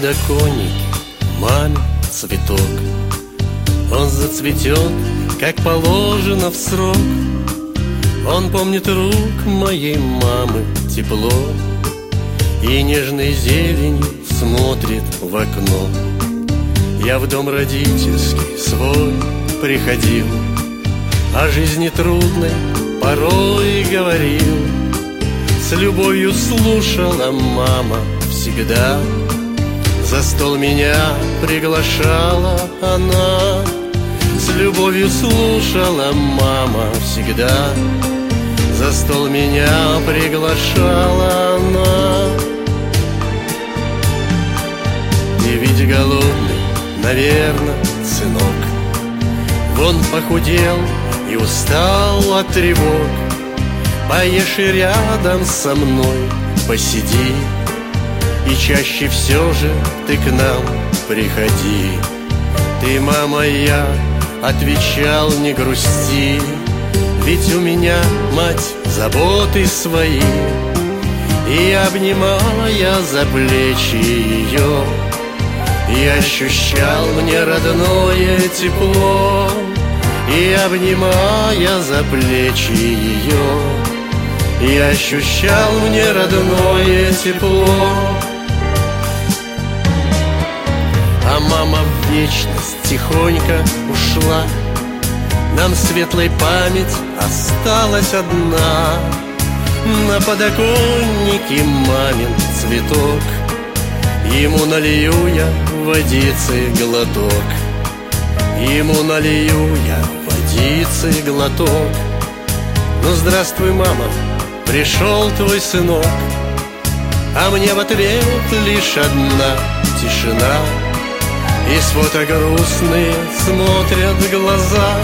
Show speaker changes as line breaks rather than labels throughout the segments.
подоконнике мамин цветок. Он зацветет, как положено в срок. Он помнит рук моей мамы тепло и нежной зеленью смотрит в окно. Я в дом родительский свой приходил, о жизни трудной порой говорил. С любовью слушала мама всегда, за стол меня приглашала она. С любовью слушала мама всегда, за стол меня приглашала она. Ты ведь голодный, наверно, сынок, вон похудел и устал от тревог. Поешь и рядом со мной посиди, и чаще все же ты к нам приходи. Ты, мама, я, отвечал, не грусти, ведь у меня мать заботы свои. И обнимая за плечи ее, и ощущал мне родное тепло. И обнимая за плечи ее, и ощущал мне родное тепло. А мама в вечность тихонько ушла, нам светлой память осталась одна. На подоконнике мамин цветок, ему налью я водицы глоток. Ему налью я водицы глоток. Ну, здравствуй, мама, пришел твой сынок. А мне в ответ лишь одна тишина, и с фото грустные смотрят глаза.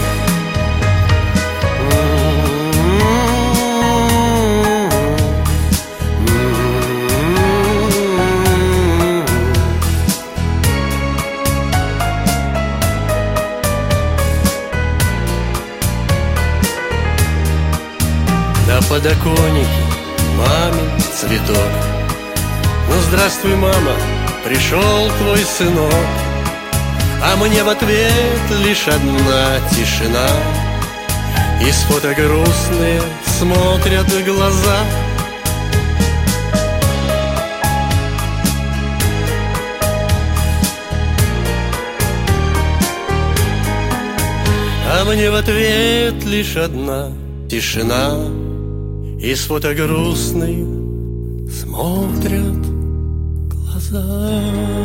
На подоконнике мамин цветок. Ну, здравствуй, мама, пришел твой сынок. А мне в ответ лишь одна тишина, и с фото грустные смотрят глаза. А мне в ответ лишь одна тишина, и с фото грустные смотрят глаза.